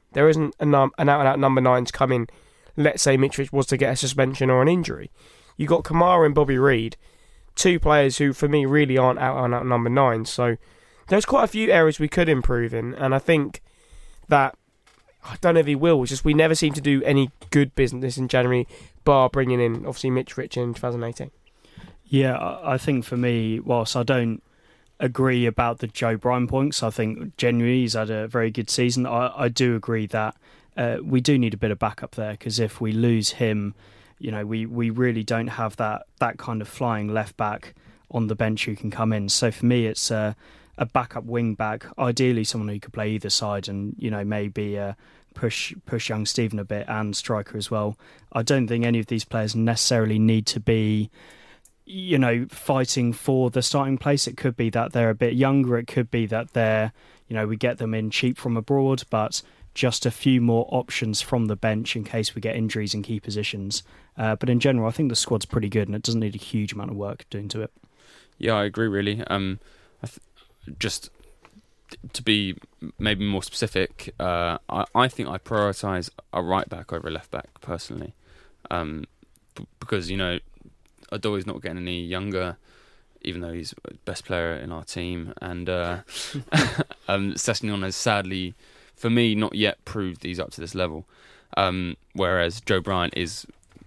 [SPEAKER 4] there isn't an out-and-out number 9 to come in. Let's say Mitrovic was to get a suspension or an injury. You got Kamara and Bobby Reid, 2 players who, for me, really aren't out-and-out number 9. So there's quite a few areas we could improve in, and I think that, I don't know if he will, it's just we never seem to do any good business in January, bar bringing in, obviously, Mitrovic in 2018.
[SPEAKER 6] Yeah, I think for me, whilst I don't agree about the Joe Bryan points, I think genuinely he's had a very good season. I do agree that we do need a bit of backup there, because if we lose him, we really don't have that kind of flying left back on the bench who can come in. So for me, it's a backup wing back, ideally someone who could play either side, and maybe push young Stephen a bit, and striker as well. I don't think any of these players necessarily need to be fighting for the starting place. It could be that they're a bit younger. It could be that they're, we get them in cheap from abroad, but just a few more options from the bench in case we get injuries in key positions. But in general, I think the squad's pretty good, and it doesn't need a huge amount of work doing to it.
[SPEAKER 5] Yeah, I agree, really. Just to be maybe more specific, I think I prioritise a right back over a left back personally, because Adoy's not getting any younger, even though he's the best player in our team, and Sessegnon has sadly, for me, not yet proved he's up to this level, whereas Joe Bryan is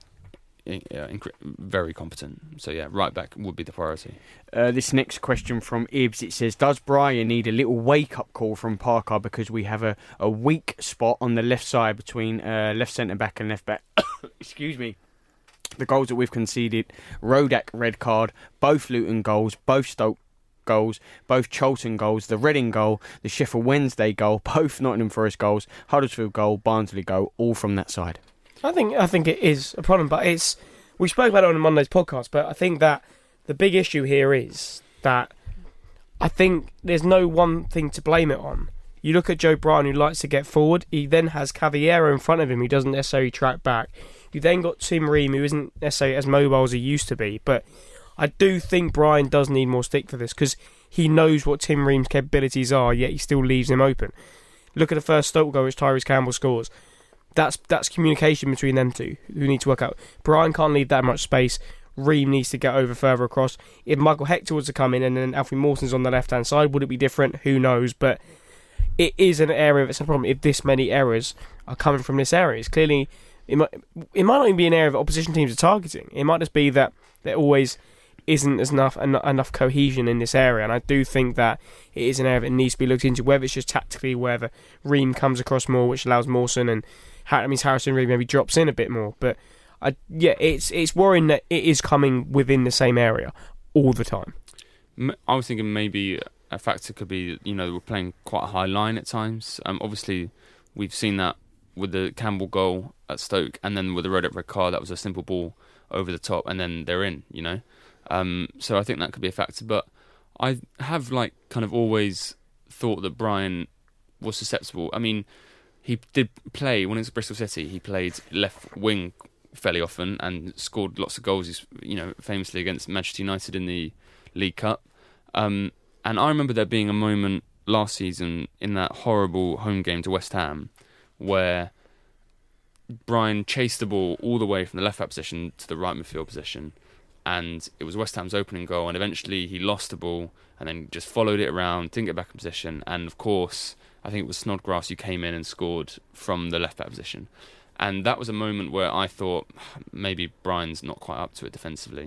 [SPEAKER 5] very competent. So yeah, right back would be the priority.
[SPEAKER 3] This next question from Ibs, it says, does Bryan need a little wake-up call from Parker, because we have a weak spot on the left side between left centre-back and left-back? Excuse me. The goals that we've conceded: Rodak red card, both Luton goals, both Stoke goals, both Charlton goals, the Reading goal, the Sheffield Wednesday goal, both Nottingham Forest goals, Huddersfield goal, Barnsley goal, all from that side.
[SPEAKER 4] I think it is a problem, but we spoke about it on Monday's podcast, but I think that the big issue here is that I think there's no one thing to blame it on. You look at Joe Bryan, who likes to get forward. He then has Cavallero in front of him, who doesn't necessarily track back. You then got Tim Ream, who isn't necessarily as mobile as he used to be. But I do think Bryan does need more stick for this, because he knows what Tim Ream's capabilities are, yet he still leaves him open. Look at the first Stoke goal, which Tyrese Campbell scores. That's communication between them two, who need to work out. Bryan can't leave that much space. Ream needs to get over further across. If Michael Hector was to come in and then Alfie Mawson's on the left-hand side, would it be different? Who knows? But it is an area that's a problem if this many errors are coming from this area. It's clearly... It might not even be an area that opposition teams are targeting. It might just be that there always isn't enough cohesion in this area, and I do think that it is an area that needs to be looked into, whether it's just tactically, whether Ream comes across more, which allows Mawson, and that means Harrison Reed maybe drops in a bit more. But it's worrying that it is coming within the same area all the time.
[SPEAKER 5] I was thinking maybe a factor could be, we're playing quite a high line at times. Obviously, we've seen that with the Campbell goal at Stoke, and then with the Rodak red card, that was a simple ball over the top, and then they're in, So I think that could be a factor. But I have kind of always thought that Bryan was susceptible. I mean, he did play, when it was Bristol City, he played left wing fairly often and scored lots of goals, famously against Manchester United in the League Cup. And I remember there being a moment last season in that horrible home game to West Ham where Bryan chased the ball all the way from the left-back position to the right midfield position, and it was West Ham's opening goal, and eventually he lost the ball and then just followed it around, didn't get back in position, and of course, I think it was Snodgrass who came in and scored from the left-back position. And that was a moment where I thought maybe Bryan's not quite up to it defensively.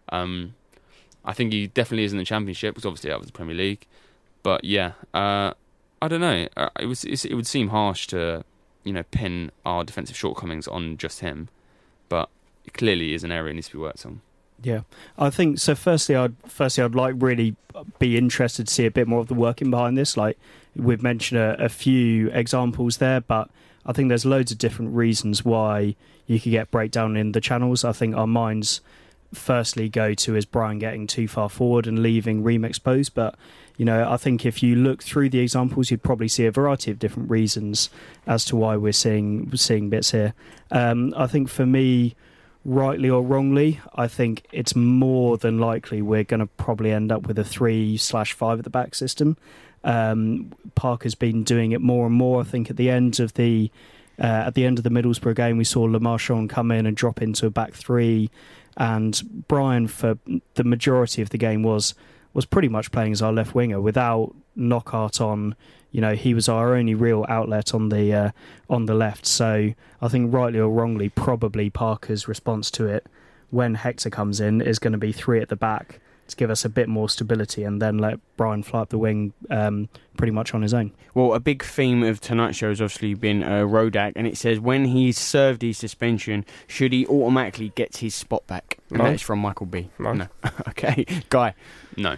[SPEAKER 5] I think he definitely is in the Championship, because obviously that was the Premier League. But yeah, I don't know. It would seem harsh to pin our defensive shortcomings on just him, but it clearly is an area that needs to be worked on.
[SPEAKER 6] Yeah, I think so. Firstly, I'd like really be interested to see a bit more of the working behind this. Like we've mentioned a few examples there, but I think there's loads of different reasons why you could get breakdown in the channels. I think our minds firstly go to is Bryan getting too far forward and leaving Ream exposed, but I think if you look through the examples, you'd probably see a variety of different reasons as to why we're seeing bits here. I think for me, rightly or wrongly, I think it's more than likely we're going to probably end up with a 3/5 at the back system. Parker's been doing it more and more. I think at the end of the Middlesbrough game, we saw Le Marchand come in and drop into a back three, and Brian for the majority of the game was pretty much playing as our left winger without Knockaert on. He was our only real outlet on the left. So I think rightly or wrongly, probably Parker's response to it when Hector comes in is going to be 3 at the back to give us a bit more stability, and then let Brian fly up the wing pretty much on his own.
[SPEAKER 3] Well, a big theme of tonight's show has obviously been Rodak, and it says when he's served his suspension, should he automatically get his spot back? And
[SPEAKER 4] No.
[SPEAKER 3] that's from Michael B.
[SPEAKER 4] No.
[SPEAKER 3] Okay, Guy.
[SPEAKER 5] No.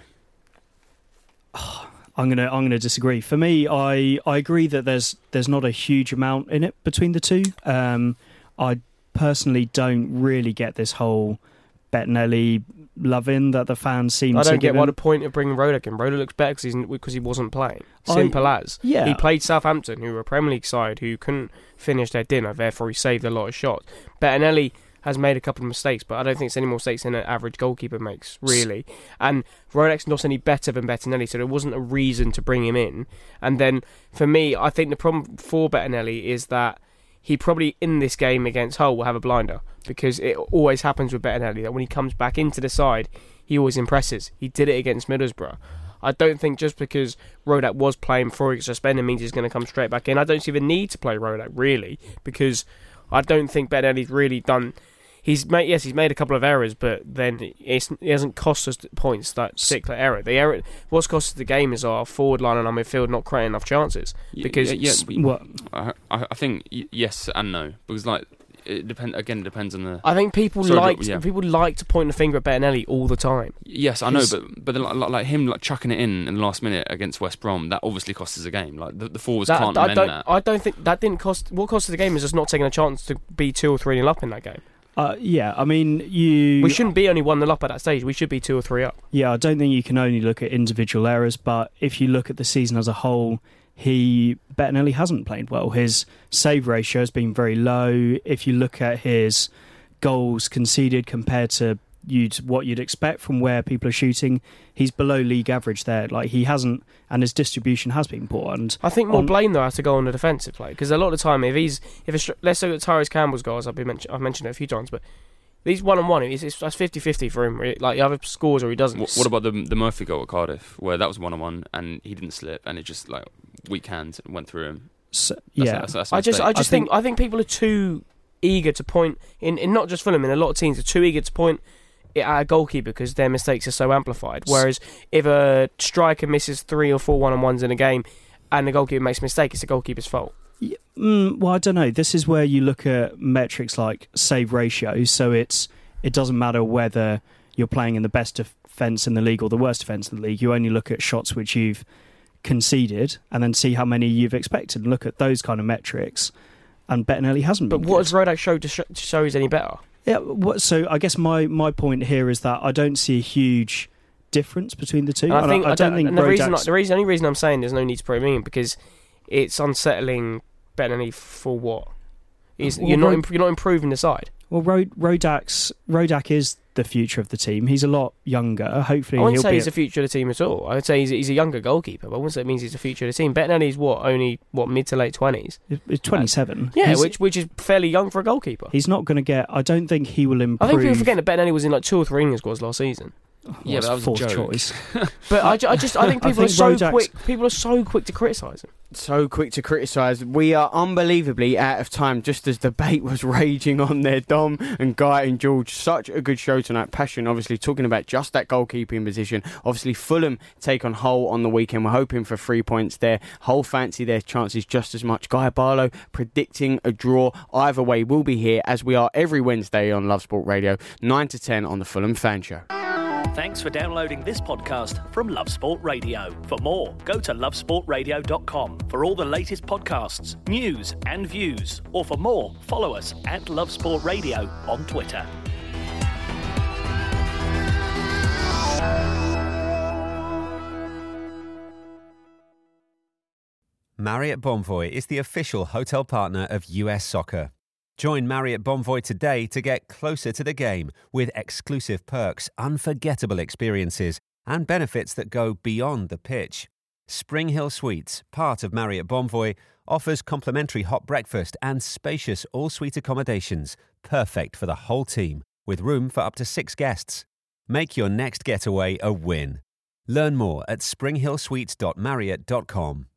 [SPEAKER 6] I'm gonna disagree. For me, I agree that there's not a huge amount in it between the two. I personally don't really get this whole Bettinelli love-in that the fans seem to
[SPEAKER 4] I don't
[SPEAKER 6] give
[SPEAKER 4] get
[SPEAKER 6] him.
[SPEAKER 4] why the point of bringing Rodak in. Rodak looks better because he wasn't playing. Simple as.
[SPEAKER 6] Yeah.
[SPEAKER 4] He played Southampton, who were a Premier League side who couldn't finish their dinner, therefore he saved a lot of shots. Bettinelli has made a couple of mistakes, but I don't think it's any more mistakes than an average goalkeeper makes, really. And Rodak's not any better than Bettinelli, so there wasn't a reason to bring him in. And then, for me, I think the problem for Bettinelli is that he probably, in this game against Hull, will have a blinder, because it always happens with Bettinelli that when he comes back into the side, he always impresses. He did it against Middlesbrough. I don't think just because Rodak was playing before he got suspended means he's going to come straight back in. I don't see the need to play Rodak, really, because I don't think Bettinelli's really done... He's made a couple of errors, but then he hasn't cost us points, that particular error. The error, what's cost us the game is our forward line and our midfield not creating enough chances. Because
[SPEAKER 5] I think yes and no, because it depends on the.
[SPEAKER 4] I think people like to point the finger at Bettinelli all the time.
[SPEAKER 5] Yes, I know, but like him chucking it in the last minute against West Brom, that obviously cost us a game. Like the forwards can't amend that.
[SPEAKER 4] I don't think that didn't cost. What cost us the game is just not taking a chance to be 2 or 3-0 up in that game.
[SPEAKER 6] Yeah, I mean,
[SPEAKER 4] we shouldn't be only 1-0 up at that stage. We should be 2 or 3 up.
[SPEAKER 6] Yeah, I don't think you can only look at individual errors, but if you look at the season as a whole, Bettinelli hasn't played well. His save ratio has been very low. If you look at his goals conceded compared to what you'd expect from where people are shooting, he's below league average there. Like, he hasn't, and his distribution has been poor. And
[SPEAKER 4] I think more blame though has to go on the defensive play, because a lot of the time, let's look at Tyrese Campbell's goals. I've mentioned it a few times, but these 1-on-1, that's 50-50 for him. Really. Like, he either scores or he doesn't.
[SPEAKER 5] What about the Murphy goal at Cardiff, where that was 1-on-1 and he didn't slip, and it just weak hand went through him? That's
[SPEAKER 4] I think people are too eager to point in not just Fulham, in a lot of teams are too eager to point it at a goalkeeper because their mistakes are so amplified. Whereas if a striker misses 3 or 4 1-on-1s in a game and the goalkeeper makes a mistake, it's the goalkeeper's fault.
[SPEAKER 6] Yeah, well, I don't know. This is where you look at metrics like save ratio. So it doesn't matter whether you're playing in the best defence in the league or the worst defence in the league. You only look at shots which you've conceded and then see how many you've expected and look at those kind of metrics. And Bettinelli hasn't been.
[SPEAKER 4] But what has Rodak showed to show he's any better?
[SPEAKER 6] Yeah, so I guess my point here is that I don't see a huge difference between the two.
[SPEAKER 4] I don't think the only reason I'm saying there's no need to put him in because it's unsettling Bettinelli for what? You're not improving the side.
[SPEAKER 6] Well, Rodak is the future of the team. He's a lot younger. Hopefully,
[SPEAKER 4] I wouldn't say he's the future of the team at all. I would say he's a younger goalkeeper, but I wouldn't say it means he's the future of the team. Bettinelli's only mid to late 20s.
[SPEAKER 6] He's 27.
[SPEAKER 4] Yeah, which is fairly young for a goalkeeper.
[SPEAKER 6] He's not going to get. I don't think he will improve.
[SPEAKER 4] I think people forget that Bettinelli was in 2 or 3 England squads last season.
[SPEAKER 5] Yeah, but that was
[SPEAKER 6] fourth
[SPEAKER 5] a joke.
[SPEAKER 6] choice.
[SPEAKER 4] But I think people are so quick. People are so quick to criticise him.
[SPEAKER 3] So quick to criticise. We are unbelievably out of time, just as debate was raging on there. Dom and Guy and George, such a good show tonight. Passion, obviously, talking about just that goalkeeping position. Obviously, Fulham take on Hull on the weekend. We're hoping for 3 points there. Hull fancy their chances just as much. Guy Barlow predicting a draw. Either way, we'll be here, as we are every Wednesday on Love Sport Radio, 9 to 10 on the Fulham Fan Show.
[SPEAKER 2] Thanks for downloading this podcast from Love Sport Radio. For more, go to lovesportradio.com for all the latest podcasts, news and views. Or for more, follow us at Love Sport Radio on Twitter.
[SPEAKER 9] Marriott Bonvoy is the official hotel partner of US Soccer. Join Marriott Bonvoy today to get closer to the game with exclusive perks, unforgettable experiences, and benefits that go beyond the pitch. Spring Hill Suites, part of Marriott Bonvoy, offers complimentary hot breakfast and spacious all-suite accommodations, perfect for the whole team, with room for up to 6 guests. Make your next getaway a win. Learn more at springhillsuites.marriott.com.